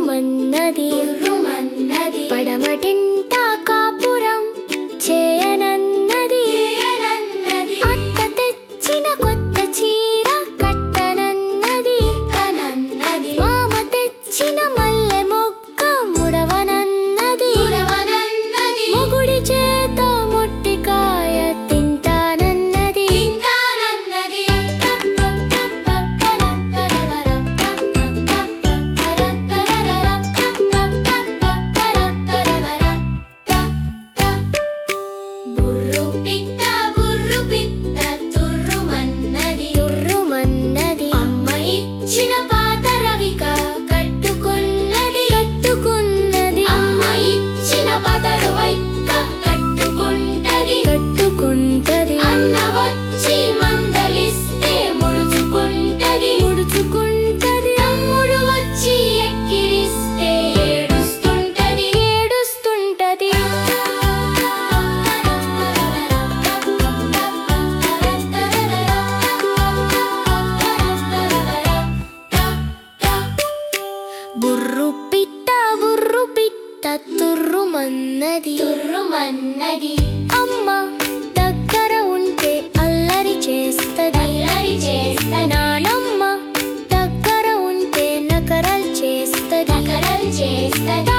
తుర్రుమన్నది పడమటింట కాపురం చేయనన్నది అత్త తెచ్చిన కొత్త చీర కట్టనన్నది మామ తెచ్చిన మల్లె మొక్క ముడవనన్నది మొగుడి చేత మొట్టికాయ తింటానన్నది బుర్రు పిట్ట తుర్రుమన్నది అమ్మ ఇచ్చిన పాత రవిక కట్టుకున్నది అమ్మ ఇచ్చిన పాత రవిక కట్టుకుంటది అన్న వచ్చి మందలిస్తే ముడుచుకుంటది తమ్ముడు వచ్చి ఎక్కిరిస్తే ఏడుస్తుంటది బుర్రు పిట్ట తుర్రుమన్నది అమ్మ దగ్గర ఉంటే అల్లరి చేస్తది నానమ్మ దగ్గర ఉంటే నకరలు చేస్తది